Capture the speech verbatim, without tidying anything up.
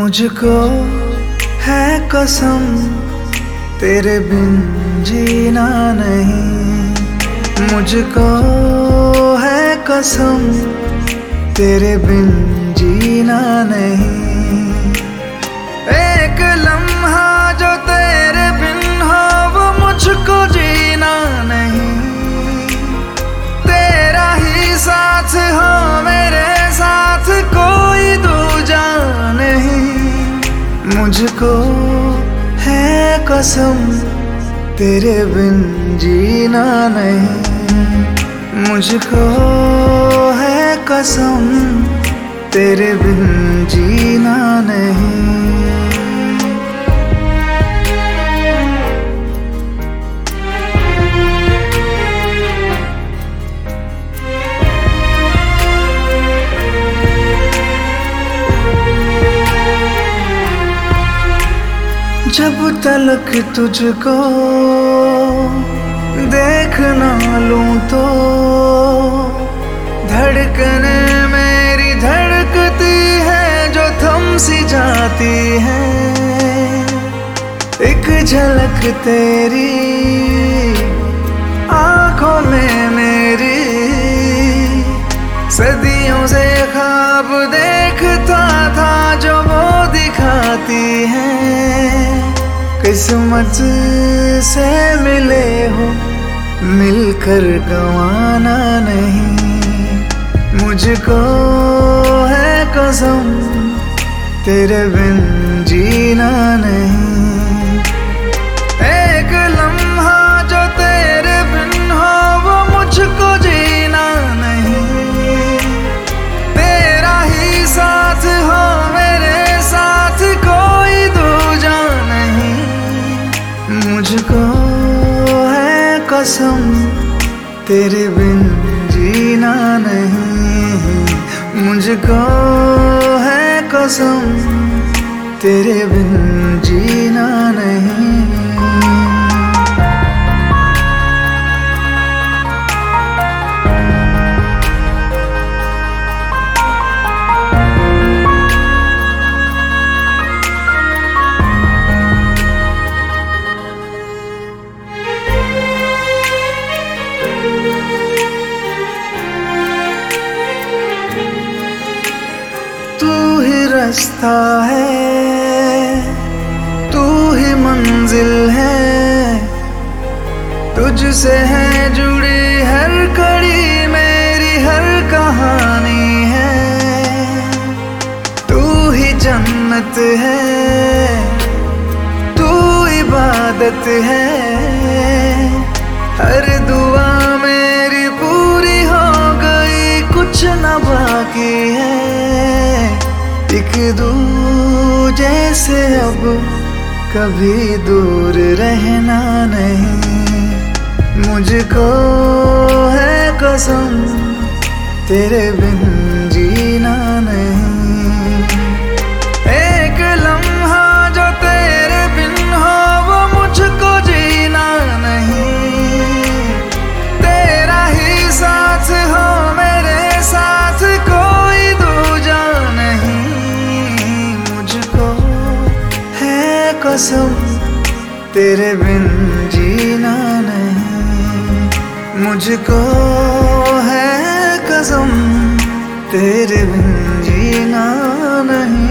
मुझको है कसम तेरे बिन जीना नहीं। मुझको है कसम तेरे बिन जीना नहीं। एक लम्हा जो तेरे बिन हो वो मुझको जीना नहीं। तेरा ही साथ हो मेरे साथ कोई दूजा नहीं। मुझको है कसम तेरे बिन जीना नहीं। मुझको है कसम तेरे बिन जीना नहीं। जब तलक तुझको देख ना लूं तो धड़कने मेरी धड़कती है जो थम सी जाती है। एक झलक तेरी आंखों में मेरी सदियों से ख्वाब देखता था जो वो दिखाती है। किस्मत से मिले हो मिलकर गंवाना नहीं। मुझको है कसम तेरे बिन जीना नहीं। एक लम्हा जो तेरे बिन हो वो मुझको जीना नहीं। तेरा ही साथ हो मेरे साथ कोई दूजा नहीं। मुझको है कसम तेरे बिन जीना नहीं। मुझको है कसम तेरे बिन जीना नहीं। रास्ता है तू ही मंजिल है। तुझसे है जुड़ी हर कड़ी मेरी हर कहानी है। तू ही जन्नत है तू इबादत है। हर दुआ मेरी पूरी हो गई कुछ न बाकी है। एक दूजे से अब कभी दूर रहना नहीं। मुझको है कसम तेरे बिन जीना नहीं। एक लम्हा जो तेरे बिन हो वो मुझको जीना नहीं। तेरा ही साथ हो मेरे साथ कोई दूजा नहीं। कसम तेरे बिन जीना नहीं। मुझको है कसम तेरे बिन जीना नहीं।